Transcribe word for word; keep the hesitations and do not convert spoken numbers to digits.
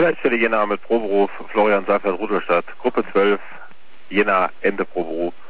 Leitstelle Jena mit Proberuf, Florian Seifert, Rudolstadt, Gruppe zwölf, Jena, Ende Proberuf.